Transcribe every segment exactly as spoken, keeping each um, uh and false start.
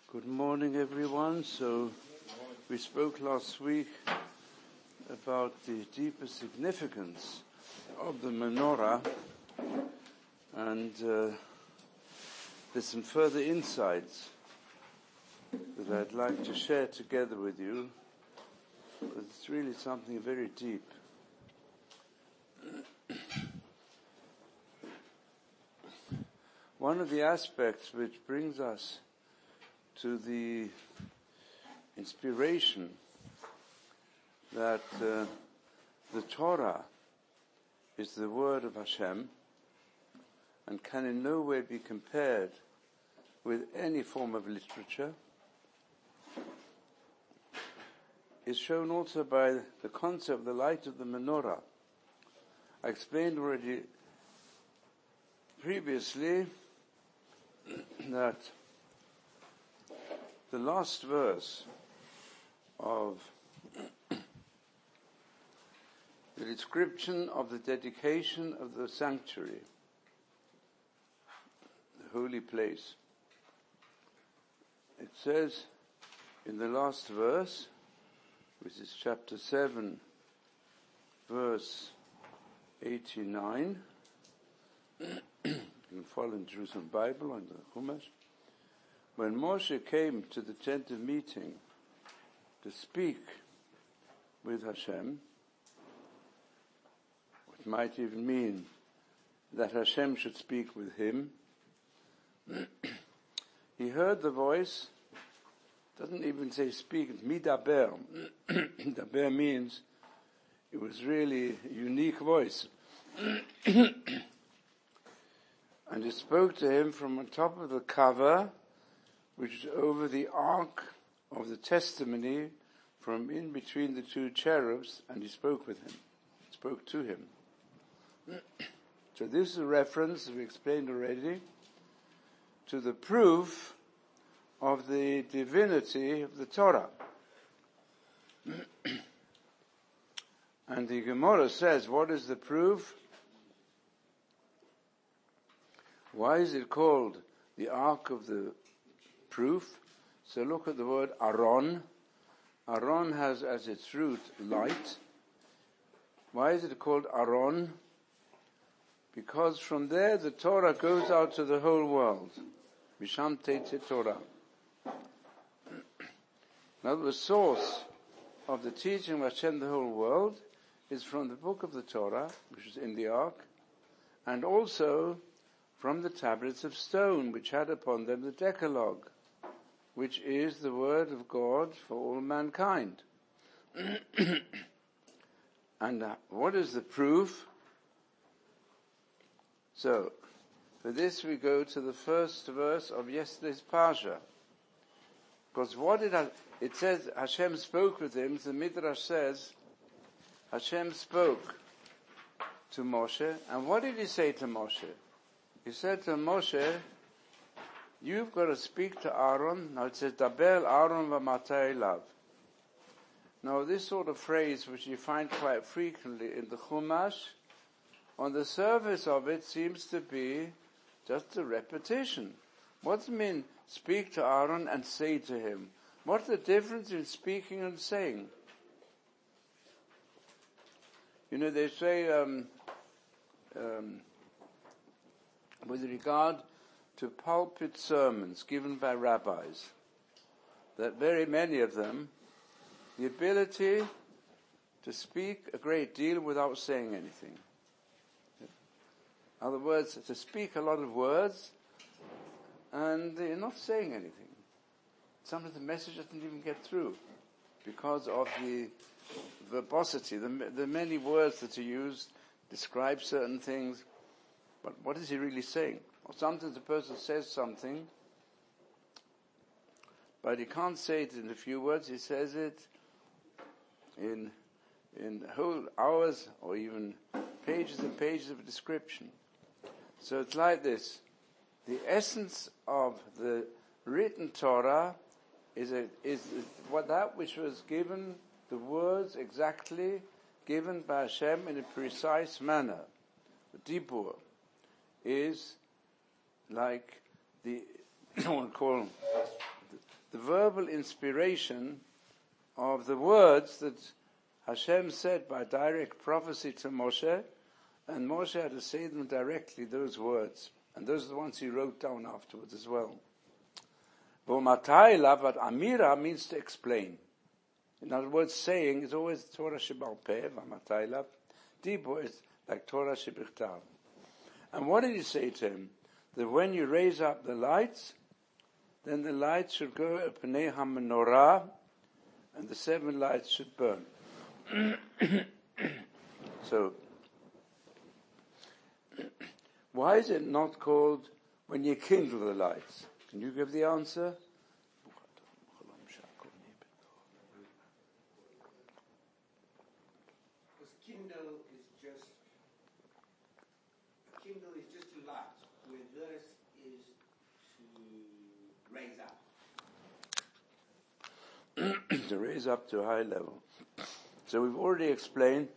Good morning, everyone. So we spoke last week about the deeper significance of the menorah, and uh, there's some further insights that I'd like to share together with you. It's really something very deep. One of the aspects which brings us to the inspiration that uh, the Torah is the word of Hashem and can in no way be compared with any form of literature is shown also by the concept of the light of the menorah. I explained already previously that the last verse of the description of the dedication of the sanctuary, the holy place, it says in the last verse, which is chapter seven, verse eighty-nine, you can follow in Jerusalem Bible on the Chumash. When Moshe came to the tent of meeting to speak with Hashem, which might even mean that Hashem should speak with him, he heard the voice, doesn't even say speak, midaber. Midaber means it was really a unique voice. And it spoke to him from on top of the cover, which is over the ark of the testimony, from in between the two cherubs, and he spoke with him, spoke to him. So this is a reference, as we explained already, to the proof of the divinity of the Torah. And the Gemara says, what is the proof? Why is it called the ark of the proof? So look at the word Aron. Aron has as its root light. Why is it called Aron? Because from there the Torah goes out to the whole world. Misham Teitze Torah. Now the source of the teaching of Hashem the whole world is from the book of the Torah, which is in the ark, and also from the tablets of stone, which had upon them the Decalogue, which is the word of God for all mankind. And uh, what is the proof? So, for this we go to the first verse of yesterday's Parsha. Because what did I, it says Hashem spoke with him, the Midrash says, Hashem spoke to Moshe, and what did he say to Moshe? He said to Moshe, you've got to speak to Aaron. Now it says, Dabel Aaron v'matei elav. Now this sort of phrase, which you find quite frequently in the Chumash, on the surface of it seems to be just a repetition. What does it mean, speak to Aaron and say to him? What's the difference in speaking and saying? You know, they say, um, um, with regard to pulpit sermons given by rabbis, that very many of them, the ability to speak a great deal without saying anything. In other words, to speak a lot of words and they're not saying anything. Sometimes the message doesn't even get through because of the verbosity, the, the many words that are used describe certain things. But what is he really saying? Or sometimes the person says something, but he can't say it in a few words. He says it in in whole hours or even pages and pages of description. So it's like this. The essence of the written Torah is a, is, is what that which was given, the words exactly given by Hashem in a precise manner. The Dibur is like the, I want to call the verbal inspiration of the words that Hashem said by direct prophecy to Moshe, and Moshe had to say them directly, those words. And those are the ones he wrote down afterwards as well. V'matai lav, but amira means to explain. In other words, saying is always Torah shebal peh, v'matai lav. Dibur is like Torah shebichtav. And what did he say to him? That when you raise up the lights, then the lights should go at Pnei HaMenorah, and the seven lights should burn. So, why is it not called when you kindle the lights? Can you give the answer? Because kindle is just kindle is just to light, where this is to raise up. To raise up to a high level. So we've already explained,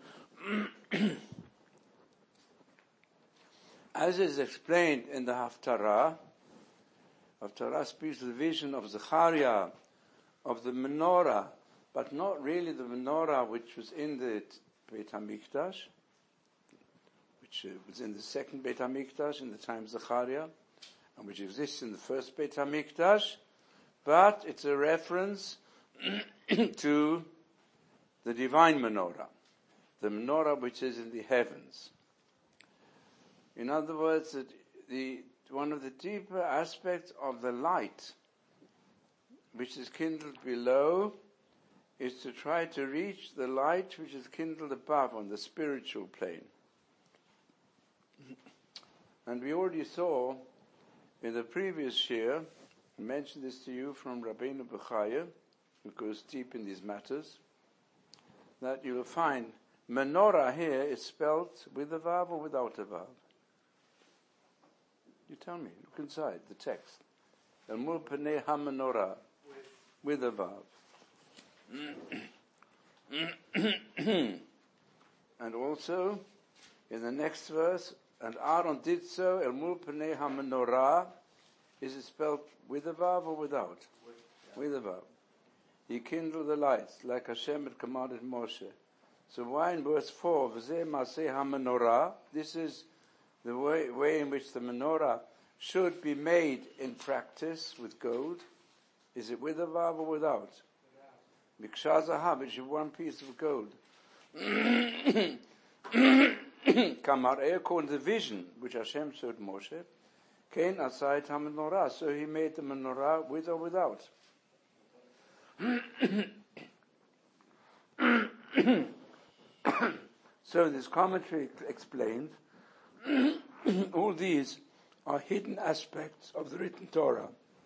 as is explained in the Haftarah, Haftarah speaks of the vision of Zechariah, of the menorah, but not really the menorah which was in the Beit HaMikdash, which uh, was in the second Beit HaMikdash in the time of Zechariah, and which exists in the first Beit HaMikdash, but it's a reference to the divine menorah, the menorah which is in the heavens. In other words, the, the one of the deeper aspects of the light which is kindled below is to try to reach the light which is kindled above on the spiritual plane. And we already saw in the previous year, I mentioned this to you from Rabbeinu Bechaya, who goes deep in these matters, that you will find menorah here is spelled with a vav or without a vav. You tell me, look inside the text. El-mul Pnei HaMenorah, with a vav. And also, in the next verse, and Aaron did so, El-mul Pnei HaMenorah, is it spelled with a vav or without? With, with a vav. He kindled the lights, like Hashem had commanded Moshe. So why in verse four, V'zeh Maseh HaMenorah, this is the way, way in which the menorah should be made in practice with gold. Is it with a vav or without? Mikshah Zahav, which is one piece of gold. Kamar, according to the vision which Hashem showed Moshe, Kain Asayit HaMenorah, so he made the menorah with or without. So this commentary explains all these are hidden aspects of the written Torah.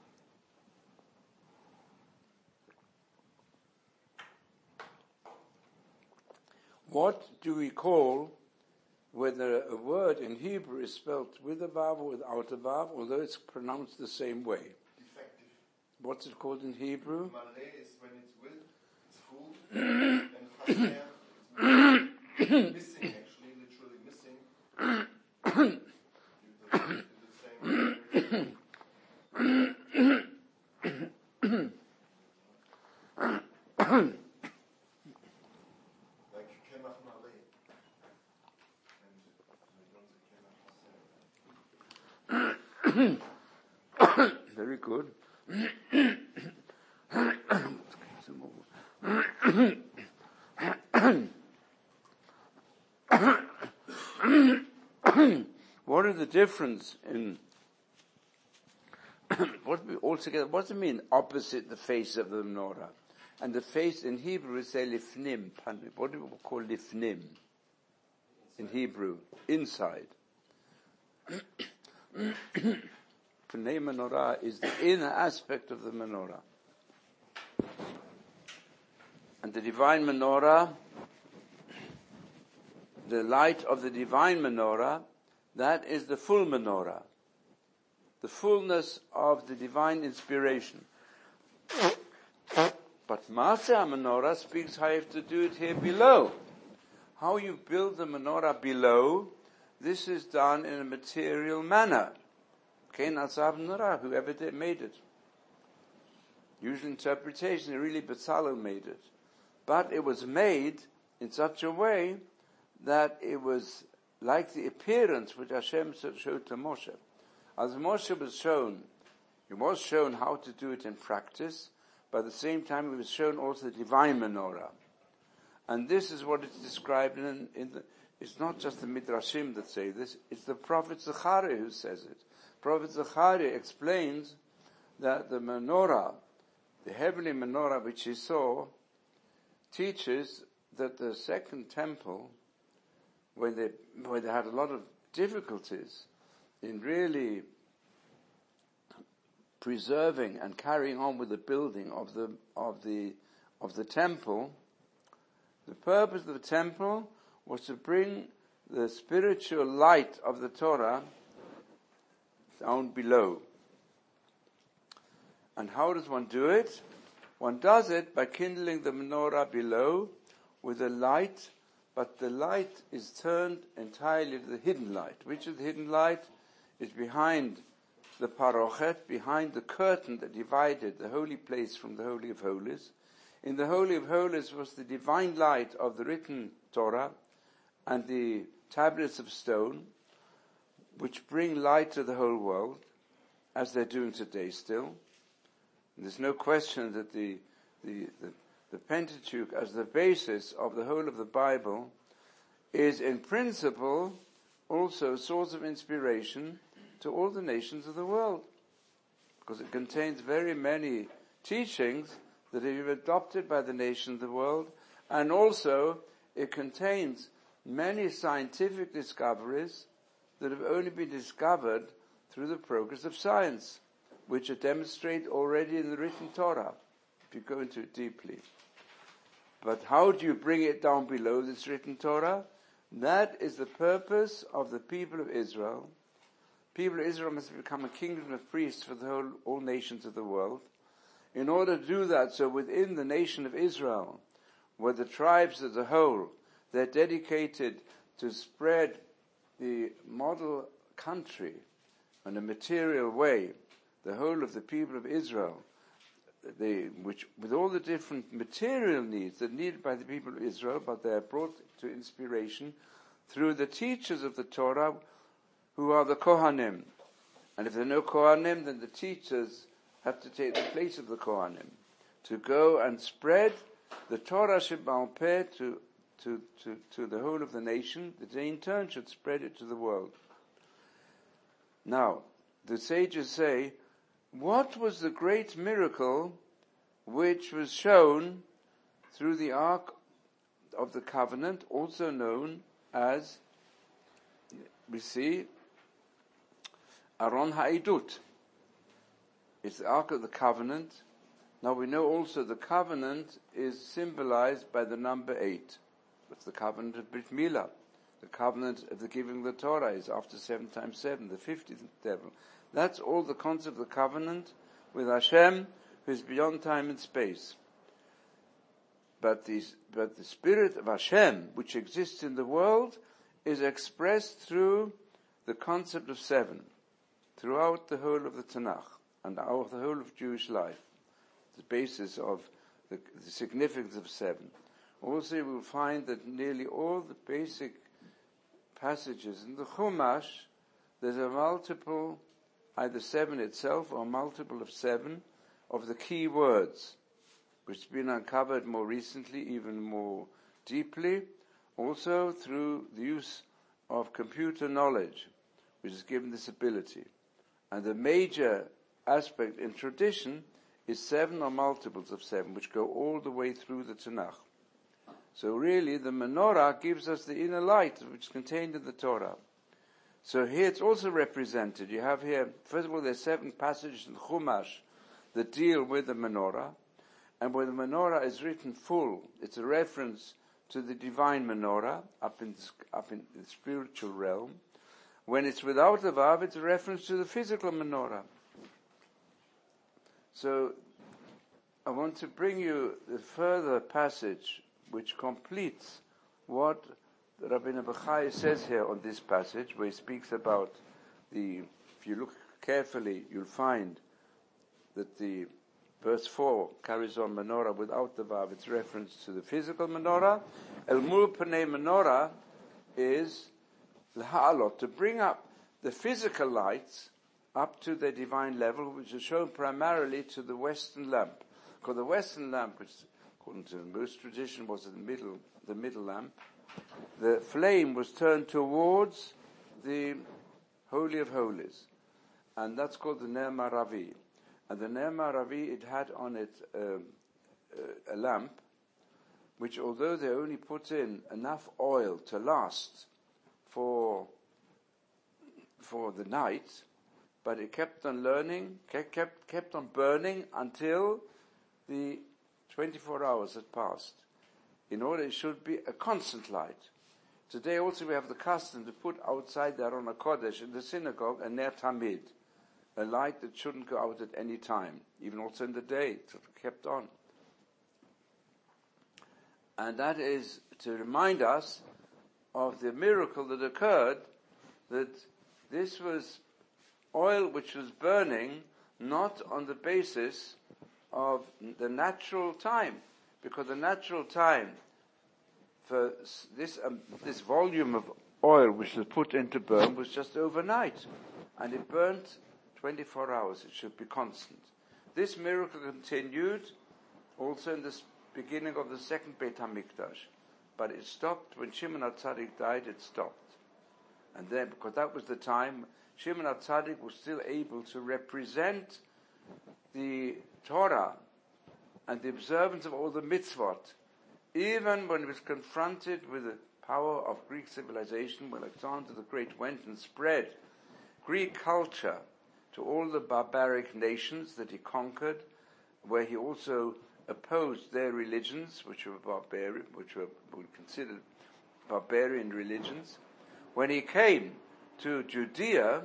What do we call whether a word in Hebrew is spelled with a vav or without a vav, although it's pronounced the same way? Defective. What's it called in Hebrew? Malay is when it's with, it's full, and chaser is missing, actually, literally missing. You do the same. Like Kemach Malay. And they don't say Kemach Haser. Very good. What are the difference in what we altogether? What does it mean? Opposite the face of the menorah, and the face in Hebrew is say lifnim. What do we call lifnim in Hebrew? Inside. Pnei menorah is the inner aspect of the menorah, and the divine menorah, the light of the divine menorah, that is the full menorah, the fullness of the divine inspiration. But Maaseh menorah speaks how you have to do it here below. How you build the menorah below, this is done in a material manner. Kain Asab Menorah, whoever did, made it. usual interpretation, really Bezalel made it. But it was made in such a way that it was like the appearance which Hashem showed to Moshe. As Moshe was shown, he was shown how to do it in practice, but at the same time he was shown also the divine menorah. And this is what is described in, in the, it's not just the Midrashim that say this, it's the prophet Zechariah who says it. Prophet Zechariah explains that the menorah, the heavenly menorah which he saw, teaches that the second temple, when they, when they had a lot of difficulties in really preserving and carrying on with the building of the, of the, of the temple, the purpose of the temple was to bring the spiritual light of the Torah down below. And how does one do it? One does it by kindling the menorah below with a light, but the light is turned entirely to the hidden light. Which is the hidden light? Is behind the parochet, behind the curtain that divided the holy place from the Holy of Holies. In the Holy of Holies was the divine light of the written Torah and the tablets of stone, which bring light to the whole world, as they're doing today still. And there's no question that the, the, the, the Pentateuch, as the basis of the whole of the Bible, is in principle also a source of inspiration to all the nations of the world, because it contains very many teachings that have been adopted by the nations of the world, and also it contains many scientific discoveries that have only been discovered through the progress of science, which are demonstrated already in the written Torah, if you go into it deeply. But how do you bring it down below this written Torah? That is the purpose of the people of Israel. People of Israel must become a kingdom of priests for the whole, all nations of the world. In order to do that, so within the nation of Israel, where the tribes as a whole, they're dedicated to spread the model country in a material way, the whole of the people of Israel, they, which with all the different material needs that are needed by the people of Israel, but they are brought to inspiration through the teachers of the Torah, who are the Kohanim. And if there are no Kohanim, then the teachers have to take the place of the Kohanim, to go and spread the Torah Shebaal Peh to, to, to, to the whole of the nation, that they in turn should spread it to the world. Now, the sages say, what was the great miracle which was shown through the Ark of the Covenant, also known as, we see, Aron Ha'idut? It's the Ark of the Covenant. Now we know also the covenant is symbolized by the number eight. It's the covenant of Brit Milah. The covenant of the giving of the Torah is after seven times seven, the fiftieth level. That's all the concept of the covenant with Hashem, who is beyond time and space. But the, but the spirit of Hashem, which exists in the world, is expressed through the concept of seven, throughout the whole of the Tanakh, and our, the whole of Jewish life, the basis of the, the significance of seven. Also you will find that nearly all the basic passages in the Chumash, there's a multiple, either seven itself or a multiple of seven, of the key words, which has been uncovered more recently, even more deeply, also through the use of computer knowledge, which has given this ability. And the major aspect in tradition is seven or multiples of seven, which go all the way through the Tanakh. So really, the menorah gives us the inner light, which is contained in the Torah. So here it's also represented. You have here, first of all, there's seven passages in Chumash that deal with the menorah. And when the menorah is written full, it's a reference to the divine menorah, up in, up in the spiritual realm. When it's without the vav, it's a reference to the physical menorah. So, I want to bring you the further passage which completes what Rabbeinu Bechai says here on this passage, where he speaks about the, if you look carefully, you'll find that the, verse four carries on menorah without the vav. It's reference to the physical menorah. El mul panei menorah is l'ha'alot, to bring up the physical lights up to their divine level, which is shown primarily to the western lamp. Because the western lamp, which according to most tradition was the middle, the middle lamp, the flame was turned towards the Holy of Holies. And that's called the Ner Maravi. And the Ner Maravi, it had on it um, a, a lamp, which although they only put in enough oil to last for for the night, but it kept on learning, kept kept, kept on burning until the twenty-four hours had passed. In order it should be a constant light. Today also we have the custom to put outside the Aron HaKodesh in the synagogue a Ner Tamid, a light that shouldn't go out at any time, even also in the day, it kept on. And that is to remind us of the miracle that occurred, that this was oil which was burning not on the basis of the natural time, because the natural time for this um, this volume of oil which was put into burn was just overnight, and it burnt twenty-four hours. It should be constant. This miracle continued also in the beginning of the second Beit HaMikdash, but it stopped when Shimon HaTzadik died. It stopped, and then because that was the time Shimon HaTzadik was still able to represent the Torah and the observance of all the mitzvot, even when he was confronted with the power of Greek civilization, when Alexander the Great went and spread Greek culture to all the barbaric nations that he conquered, where he also opposed their religions, which were barbarian, which were, were considered barbarian religions. When he came to Judea,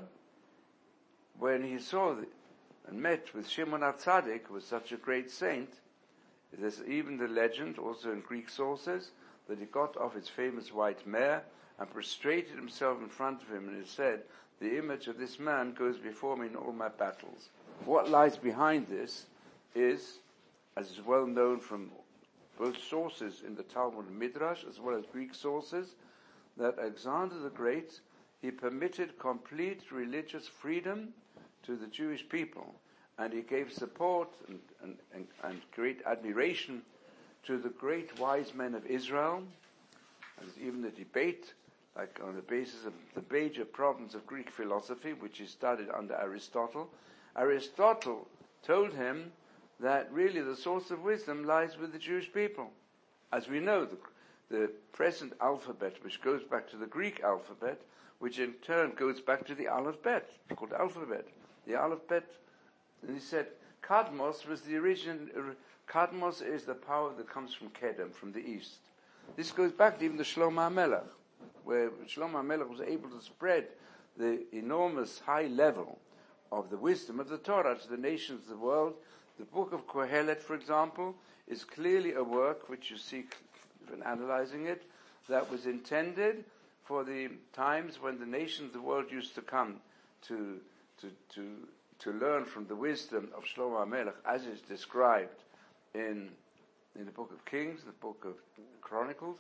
when he saw the, and met with Shimon HaTzadik, who was such a great saint, there's even the legend, also in Greek sources, that he got off his famous white mare and prostrated himself in front of him, and he said, "The image of this man goes before me in all my battles." What lies behind this is, as is well known from both sources in the Talmud and Midrash, as well as Greek sources, that Alexander the Great, he permitted complete religious freedom to the Jewish people. And he gave support and, and, and, and great admiration to the great wise men of Israel. And there's even a debate, like on the basis of the major problems of Greek philosophy, which he studied under Aristotle. Aristotle told him that really the source of wisdom lies with the Jewish people. As we know, the, the present alphabet, which goes back to the Greek alphabet, which in turn goes back to the Aleph Bet, it's called alphabet. The Aleph Bet. And he said, Kadmos was the origin, uh, Kadmos is the power that comes from Kedem, from the east. This goes back to even the Shlomo HaMelech, where Shlomo HaMelech was able to spread the enormous high level of the wisdom of the Torah to the nations of the world. The book of Kohelet, for example, is clearly a work which you see when analyzing it, that was intended for the times when the nations of the world used to come to, to, to, to learn from the wisdom of Shlomo HaMelech, as is described in, in the book of Kings, the book of Chronicles.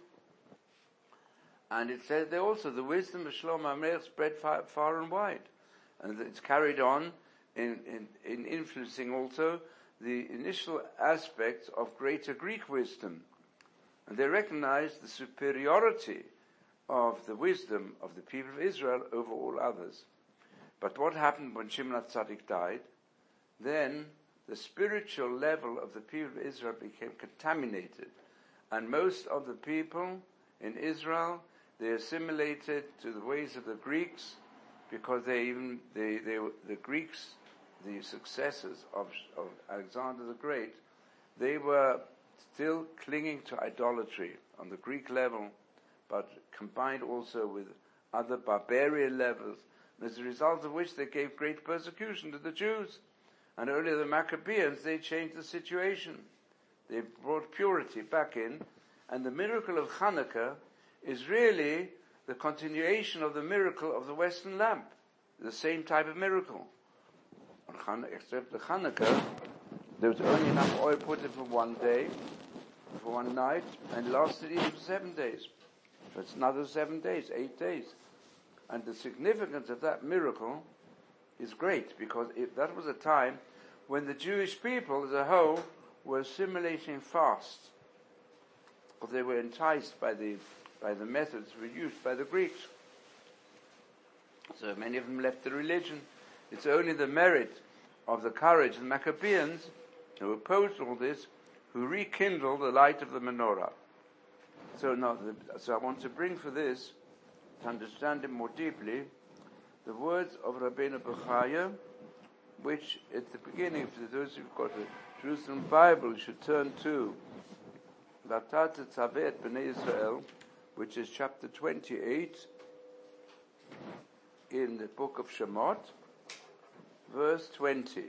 And it says there also the wisdom of Shlomo HaMelech spread far, far and wide. And it's carried on in, in, in influencing also the initial aspects of greater Greek wisdom. And they recognized the superiority of the wisdom of the people of Israel over all others. But what happened when Shimon HaTzadik died? Then the spiritual level of the people of Israel became contaminated. And most of the people in Israel, they assimilated to the ways of the Greeks, because they even, they, they, the Greeks, the successors of, of Alexander the Great, they were still clinging to idolatry on the Greek level, but combined also with other barbarian levels, and as a result of which they gave great persecution to the Jews. And earlier the Maccabees, they changed the situation. They brought purity back in, and the miracle of Hanukkah is really the continuation of the miracle of the Western lamp, the same type of miracle. Except the Hanukkah There was only enough oil put in for one day, for one night, and it lasted even for seven days. So it's another seven days, eight days. And the significance of that miracle is great, because it, that was a time when the Jewish people as a whole were assimilating fast, because they were enticed by the by the methods that were used by the Greeks. So many of them left the religion. It's only the merit of the courage of the Maccabeans, who opposed all this, who rekindled the light of the menorah. So now, the, so I want to bring for this, to understand it more deeply, the words of Rabbeinu Bechaya, which at the beginning, for those who've got a Jerusalem Bible, you should turn to Vatata Tzaveh et Bnei Yisrael, which is chapter twenty-eight in the book of Shemot, verse twenty.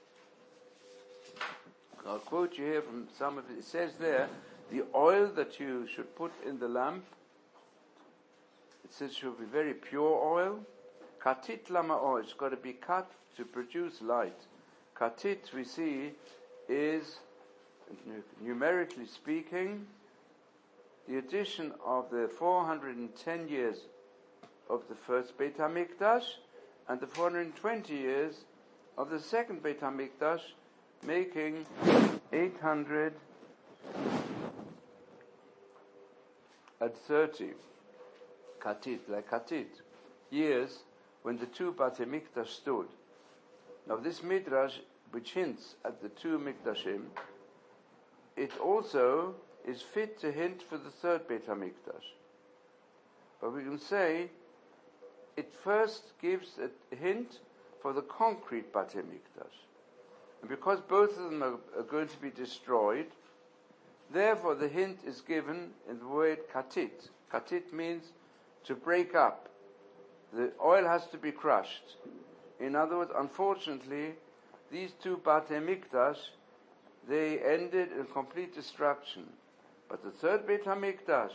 I'll quote you here from some of it. It says there, the oil that you should put in the lamp, it says should be very pure oil. Katit lama oil, it's got to be cut to produce light. Katit, we see, is, numerically speaking, the addition of the four hundred ten years of the first Beit HaMikdash and the four hundred twenty years of the second Beit HaMikdash, making eight hundred thirty katit, like katit, years when the two Beit HaMikdash stood. Now this midrash, which hints at the two Mikdashim, it also is fit to hint for the third Beit HaMikdash. But we can say it first gives a hint for the concrete Beit HaMikdash. And because both of them are, are going to be destroyed, therefore the hint is given in the word katit. Katit means to break up. The oil has to be crushed. In other words, unfortunately, these two Beit HaMikdash, they ended in complete destruction. But the third Beit HaMikdash,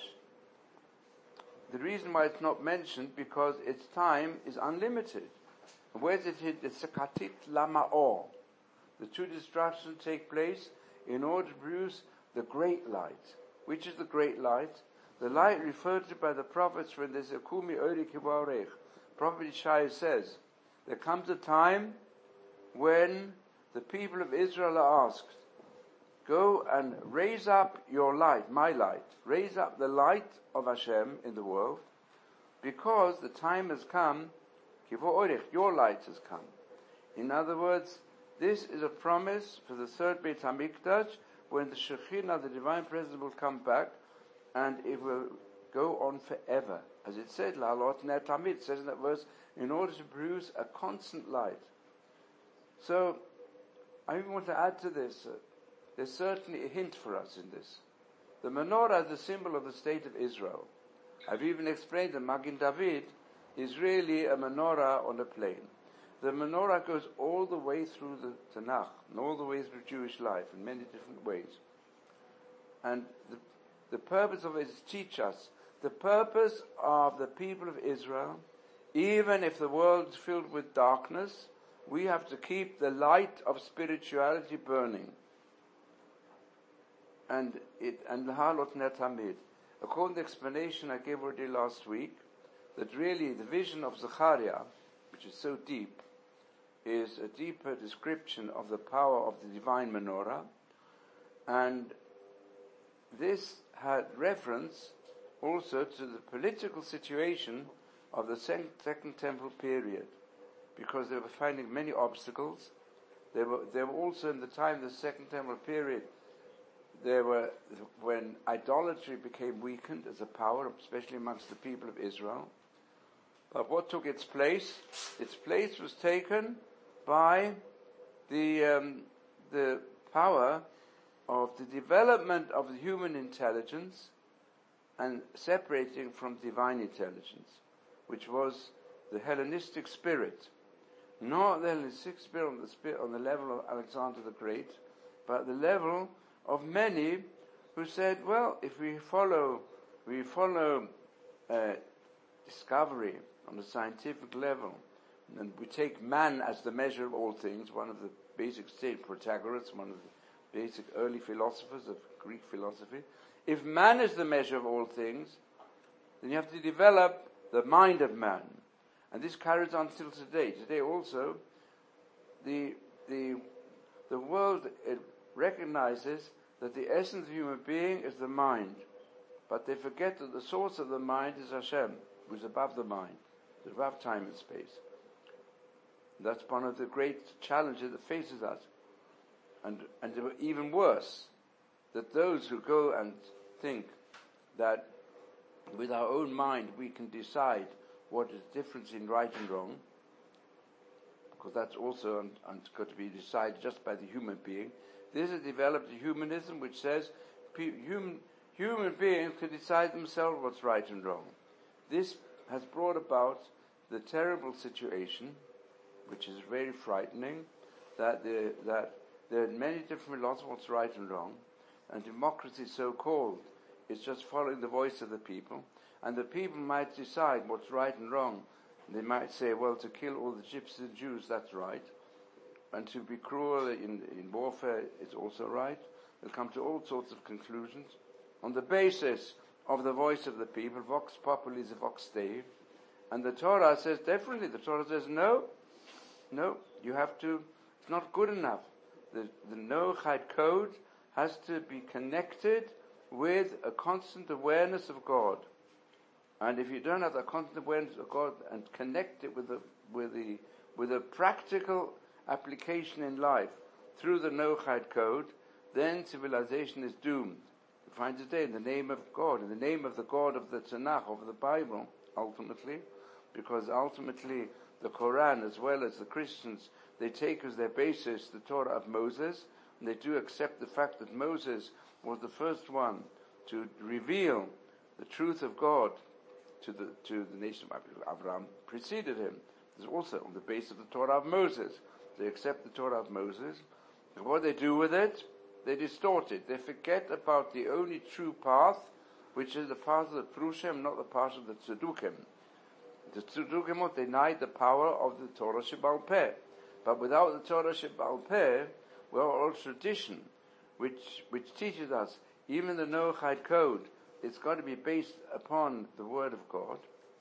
the reason why it's not mentioned, because its time is unlimited. Where does it hit? It's a katit lama'or. The two destructions take place in order to produce the great light. Which is the great light? The light referred to by the prophets when they say, Kumi Ori Kivarech. Prophet Ishai says, there comes a time when the people of Israel are asked, go and raise up your light, my light. Raise up the light of Hashem in the world, because the time has come, your light has come. In other words, this is a promise for the third Beit HaMikdash, when the Shekhinah, the Divine Presence, will come back, and it will go on forever. As it said, La'alot ner tamid, it says in that verse, in order to produce a constant light. So, I even want to add to this, uh, there's certainly a hint for us in this. The menorah is the symbol of the state of Israel. I've even explained that Magin David is really a menorah on a plain. The menorah goes all the way through the Tanakh, and all the way through Jewish life in many different ways. And the, the purpose of it is to teach us the purpose of the people of Israel. Even if the world is filled with darkness, we have to keep the light of spirituality burning. And it and Lahalot ner tamid. According to the explanation I gave already last week, that really the vision of Zechariah, which is so deep, is a deeper description of the power of the divine menorah, and this had reference also to the political situation of the Second Temple period, because they were finding many obstacles. They were, they were also in the time of the Second Temple period, there were, when idolatry became weakened as a power, especially amongst the people of Israel. But what took its place? Its place was taken by the um, the power of the development of the human intelligence and separating from divine intelligence, which was the Hellenistic spirit. Not the Hellenistic spirit on the, spirit on the level of Alexander the Great, but the level of many who said, well, if we follow, we follow uh, discovery on a scientific level, and we take man as the measure of all things, one of the basic state, Protagoras, one of the basic early philosophers of Greek philosophy. If man is the measure of all things, then you have to develop the mind of man. And this carries on till today. Today also, the the the world it recognizes that the essence of human being is the mind. But they forget that the source of the mind is Hashem, who is above the mind, above time and space. That's one of the great challenges that faces us. And, and even worse, that those who go and think that with our own mind we can decide what is the difference in right and wrong, because that's also un, un, got to be decided just by the human being. This has developed a humanism which says pe- human, human beings can decide themselves what's right and wrong. This has brought about the terrible situation, which is very frightening, that the, that there are many different laws of what's right and wrong, and democracy, so-called, is just following the voice of the people, and the people might decide what's right and wrong. They might say, well, to kill all the gypsies and Jews, that's right, and to be cruel in, in warfare is also right. They'll come to all sorts of conclusions on the basis of the voice of the people. Vox populi is vox Dei. And the Torah says, definitely, the Torah says, no, no, you have to, it's not good enough. The, the Noachide code has to be connected with a constant awareness of God. And if you don't have that constant awareness of God and connect it with the, with the, with a practical application in life through the Noachide code, then civilization is doomed. You find today in the name of God, in the name of the God of the Tanakh, of the Bible, ultimately, because ultimately the Quran, as well as the Christians, they take as their basis the Torah of Moses, and they do accept the fact that Moses was the first one to reveal the truth of God to the to the nation of Abraham. Preceded him. There's also on the basis of the Torah of Moses. They accept the Torah of Moses, and what they do with it, they distort it. They forget about the only true path, which is the path of the Prushim, not the path of the Tzedukim. The Tzedukim denied the power of the Torah Sheba'al Peh. But without the Torah Sheba'al Peh, well, all tradition, which which teaches us, even the Noachide code, it's got to be based upon the Word of God.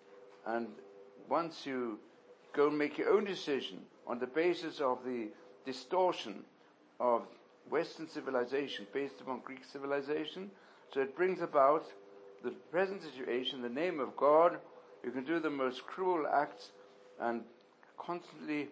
And once you go and make your own decision on the basis of the distortion of Western civilization based upon Greek civilization, so it brings about the present situation, the name of God. You can do the most cruel acts and constantly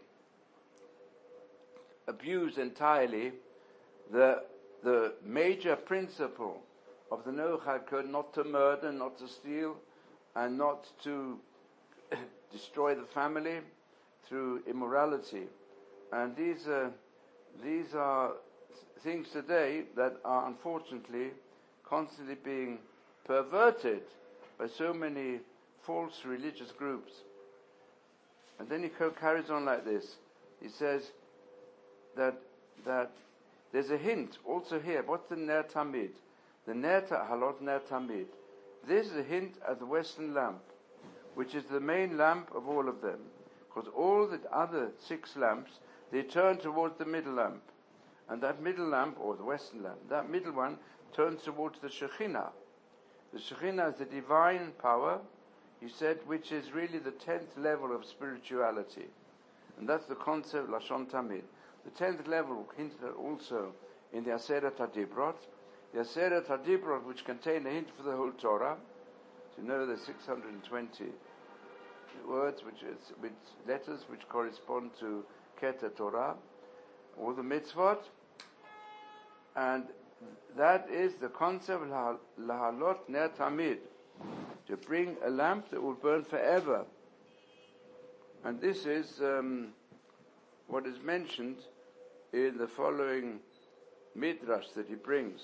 abuse entirely the the major principle of the Noachide code, not to murder, not to steal, and not to destroy the family through immorality. And these are, these are things today that are unfortunately constantly being perverted by so many false religious groups. And then he carries on like this. He says that that there's a hint also here. What's the Ner Tamid? The Ner Halot Ner Tamid. This is a hint at the Western lamp, which is the main lamp of all of them. Because all the other six lamps, they turn towards the middle lamp. And that middle lamp, or the Western lamp, that middle one turns towards the Shekhinah. The Shekhinah is the divine power, he said, which is really the tenth level of spirituality. And that's the concept of Lashon Tamid. The tenth level hinted at also in the Aseret HaDibrot. The Aseret HaDibrot, which contain a hint for the whole Torah. To know the six hundred twenty words, which is with letters which correspond to Keter Torah, or the mitzvot. And that is the concept of Lahalot Ner Tamid, to bring a lamp that will burn forever. And this is um, what is mentioned in the following midrash that he brings.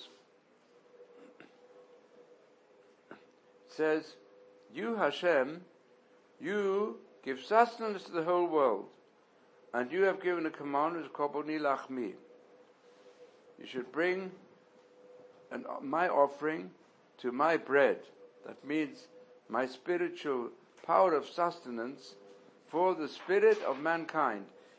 It says, you Hashem, you give sustenance to the whole world, and you have given a commandment, Koboni Lachmi. You should bring an, my offering to my bread. That means my spiritual power of sustenance for the spirit of mankind.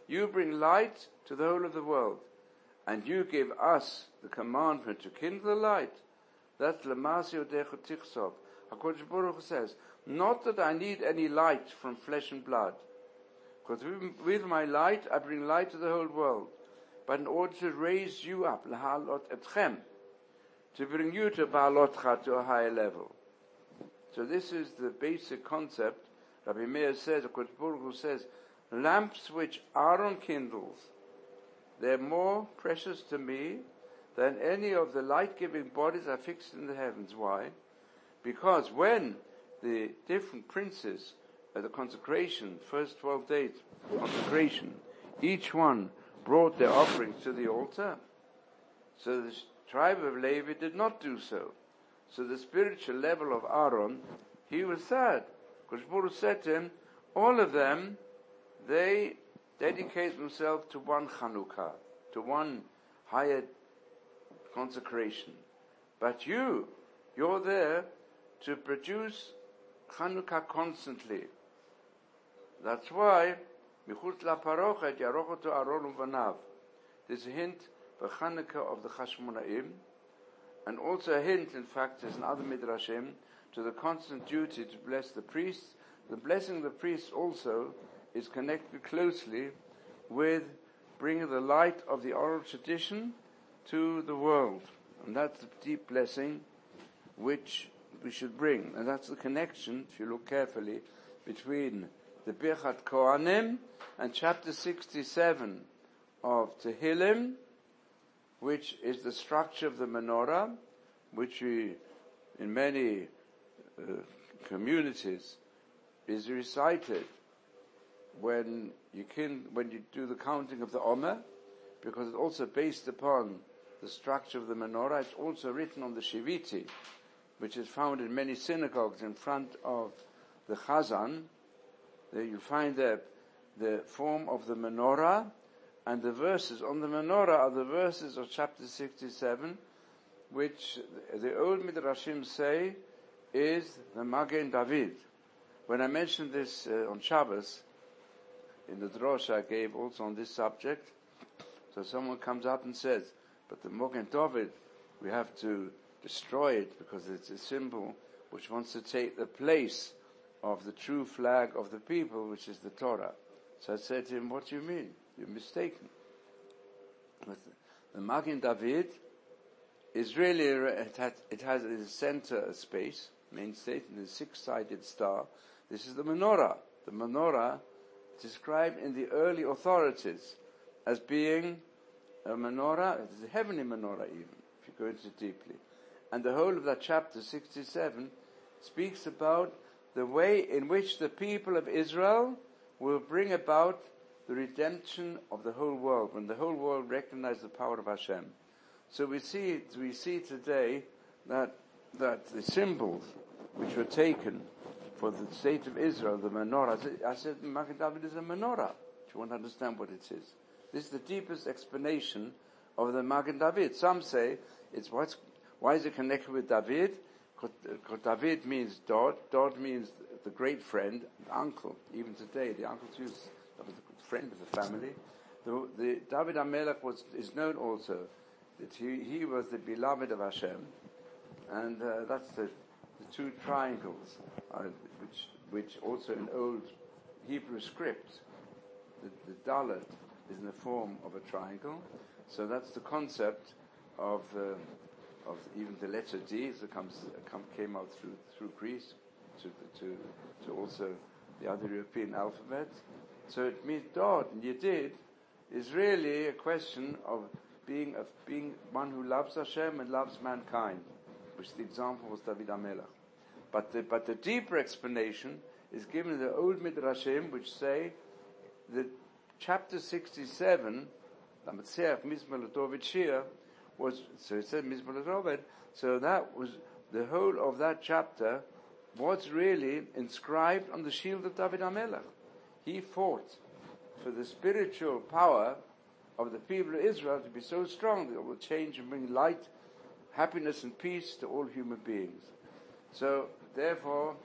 You bring light to the whole of the world, and you give us the commandment to kindle the light. That's Lamasi Odecha Tichsov. HaKadosh Baruch Hu says, not that I need any light from flesh and blood, because with my light I bring light to the whole world, but in order to raise you up, Lahalot Etchem, to bring you to Baalotcha, to a higher level. So this is the basic concept. Rabbi Meir says, HaKadosh Baruch Hu says, lamps which Aaron kindles, they're more precious to me than any of the light-giving bodies are fixed in the heavens. Why? Because when the different princes at the consecration, first twelve days consecration, each one brought their offerings to the altar, so the tribe of Levi did not do so. So the spiritual level of Aaron, he was sad. Because Baruch said to him, all of them, they dedicate themselves to one Chanukah, to one higher consecration. But you, you're there to produce Chanukah constantly. That's why, Michut la parochet yarochoto Aaron uvanav. There's a hint for Chanukah of the Chashmonaim, and also a hint, in fact, there's another midrashim, to the constant duty to bless the priests. The blessing of the priests also is connected closely with bringing the light of the oral tradition to the world. And that's the deep blessing which we should bring. And that's the connection, if you look carefully, between the Birchat Kohanim and chapter sixty-seven of Tehillim, which is the structure of the menorah, which we, in many uh, communities, is recited when you can, when you do the counting of the Omer, because it's also based upon the structure of the menorah. It's also written on the Shiviti, which is found in many synagogues in front of the Chazan. There you find the, the form of the menorah, and the verses on the menorah are the verses of chapter sixty-seven, which the old Midrashim say is the Magen David. When I mentioned this uh, on Shabbos, in the drosha I gave also on this subject, so someone comes up and says, but the Magen David, we have to destroy it because it's a symbol which wants to take the place of the true flag of the people, which is the Torah. So I said to him, what do you mean? You're mistaken. The Magen David is really, it has, it has in the center a space, main state, and a six-sided star. This is the menorah. The menorah described in the early authorities as being a menorah, it is a heavenly menorah even, if you go into it deeply. And the whole of that chapter sixty-seven speaks about the way in which the people of Israel will bring about the redemption of the whole world, when the whole world recognizes the power of Hashem. So we see, we see today that, that the symbols which were taken for the state of Israel, the menorah, I said, I said Magen David is a menorah, if you want to understand what it is. This is the deepest explanation of the Magen David. Some say, it's what's, why is it connected with David? Because David means Dod, Dod means the great friend, the uncle. Even today, the uncle Jews, that was the friend of the family. The, the David HaMelech was, is known also that he, he was the beloved of Hashem, and uh, that's the, the two triangles, uh, which which also in old Hebrew script, the, the Dalet is in the form of a triangle. So that's the concept of uh, of even the letter D that comes come, came out through through Greece to to to also the other European alphabet. So it means Dod and Yedid is really a question of being of being one who loves Hashem and loves mankind, which the example was David HaMelech. But the but the deeper explanation is given in the old Midrashim, which say that chapter sixty-seven, the Metziach Mizmor LeDavid Shir, was, so it said Mizmor LeDavid, so that was, the whole of that chapter was really inscribed on the shield of David HaMelech. He fought for the spiritual power of the people of Israel to be so strong that it will change and bring light, happiness and peace to all human beings. So, therefore,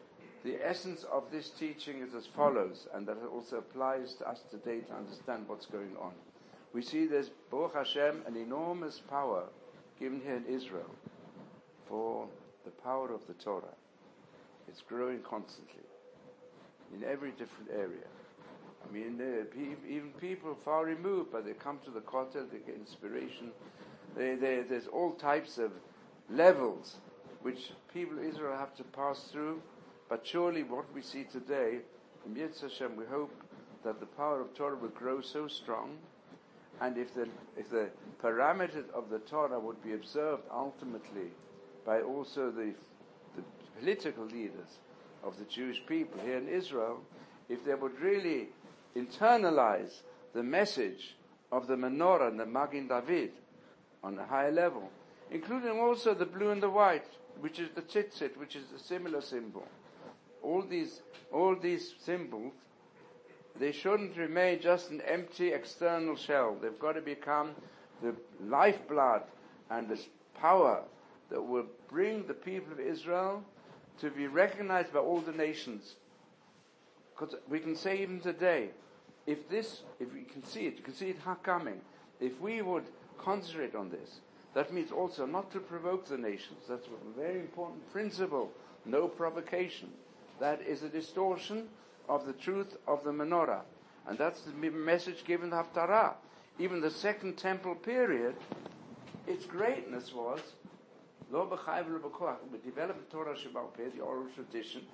the essence of this teaching is as follows, and that also applies to us today to understand what's going on. We see there's, Baruch Hashem, an enormous power given here in Israel for the power of the Torah. It's growing constantly in every different area. I mean, even people far removed, but they come to the Kotel, they get inspiration. They, they, there's all types of levels which people of Israel have to pass through. But surely what we see today, in Yetz Hashem, we hope that the power of Torah will grow so strong, and if the if the parameters of the Torah would be observed ultimately by also the the political leaders of the Jewish people here in Israel, if they would really internalize the message of the menorah and the Magin David on a higher level, including also the blue and the white, which is the tzitzit, which is a similar symbol. All these, all these symbols, they shouldn't remain just an empty external shell. They've got to become the lifeblood and the power that will bring the people of Israel to be recognized by all the nations. Because we can say even today, if this, if we can see it, you can see it coming. If we would concentrate on this, that means also not to provoke the nations. That's a very important principle. No provocation. That is a distortion of the truth of the menorah. And that's the message given the Haftarah. Even the Second Temple period, its greatness was, Lo b'chayv lo b'koach, we developed the Torah Sheba'al Peh, the oral tradition,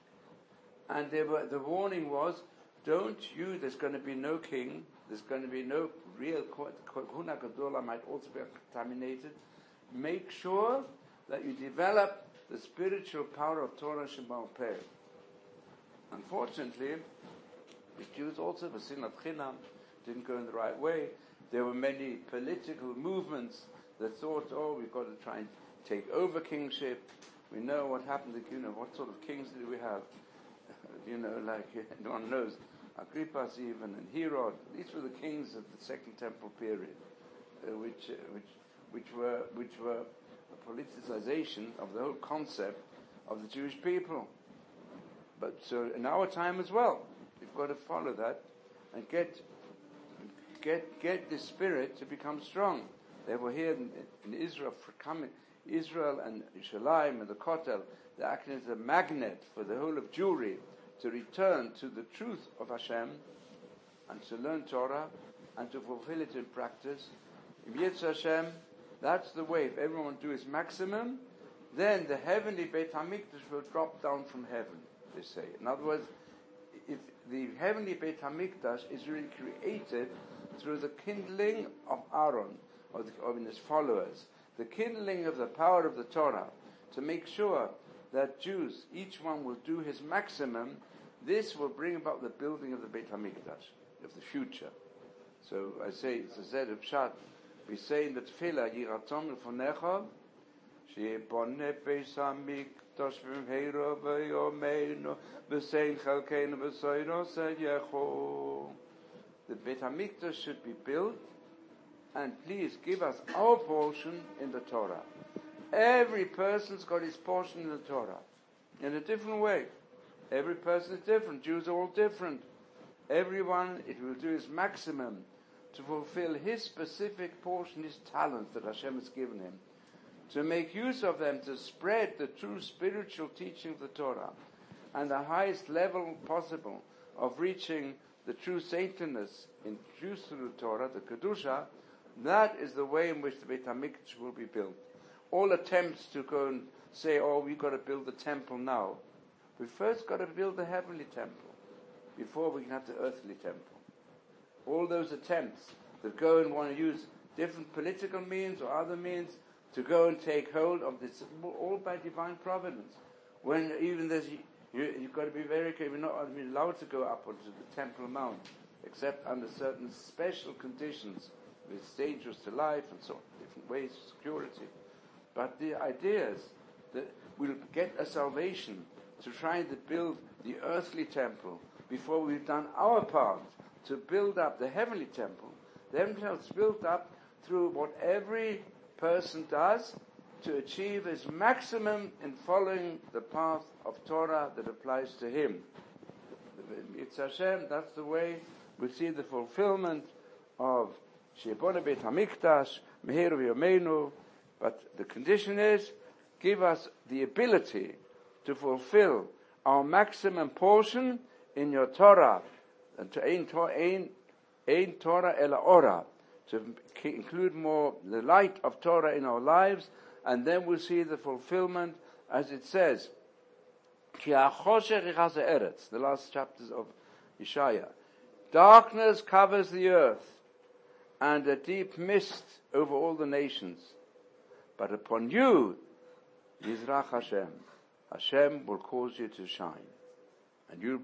and they were, the warning was, don't you, there's going to be no king, there's going to be no real, Kahuna Gadola might also be contaminated. Make sure that you develop the spiritual power of Torah Sheba'al Peh. Unfortunately, the Jews also, the sin of Chinam, didn't go in the right way. There were many political movements that thought, oh, we've got to try and take over kingship. We know what happened, you know, what sort of kings did we have? You know, like, no one knows. Agrippas even, and Herod, these were the kings of the Second Temple period, uh, which, uh, which, which were, which were a politicization of the whole concept of the Jewish people. But so in our time as well, we've got to follow that and get, get, get this spirit to become strong. They were here in, in Israel, for coming, Israel and Yerushalayim and the Kotel, they're acting as a magnet for the whole of Jewry to return to the truth of Hashem and to learn Torah and to fulfill it in practice. If Yetz Hashem, that's the way. If everyone do his maximum, then the heavenly Beit HaMikdash will drop down from heaven, they say. In other words, if the heavenly Beit HaMikdash is really created through the kindling of Aaron, or, the, or in his followers, the kindling of the power of the Torah, to make sure that Jews, each one will do his maximum, this will bring about the building of the Beit HaMikdash, of the future. So I say, it's a Zed of Pshat, we say in the Tefillah, Yiratom Lefonecha, She'eboneh Beis HaMikdash v'mheira v'yomeinu v'sein chalkeinu v'soyro seyecho. The Beit HaMikdash should be built, and please give us our portion in the Torah. Every person's got his portion in the Torah, in a different way. Every person is different. Jews are all different. Everyone, it will do his maximum to fulfill his specific portion, his talents that Hashem has given him, to make use of them to spread the true spiritual teaching of the Torah and the highest level possible of reaching the true saintliness introduced through the Torah, the Kedusha. That is the way in which the Beit HaMikdash will be built. All attempts to go and say, oh, we've got to build the temple now. We first got to build the heavenly temple before we can have the earthly temple. All those attempts that go and want to use different political means or other means to go and take hold of this, all by divine providence. When even there's, you, you've got to be very careful, you're not allowed to go up onto the Temple Mount, except under certain special conditions. It's dangerous to life and so on, different ways of security. But the idea is that we'll get a salvation to try to build the earthly temple before we've done our part to build up the heavenly temple. The heavenly temple is built up through what every person does to achieve his maximum in following the path of Torah that applies to him. It's Hashem, that's the way we see the fulfillment of She'ebona Beit HaMikdash, Meheru Yomeinu, but the condition is, give us the ability to fulfill our maximum portion in your Torah, and to Ein Torah, Ein, Ein Torah Ela Ora, to include more the light of Torah in our lives, and then we'll see the fulfillment, as it says, Ki ha'choshech yichas ha'eretz, the last chapters of Yeshaya. Darkness covers the earth, and a deep mist over all the nations. But upon you, Yizrach Hashem, Hashem will cause you to shine, and you'll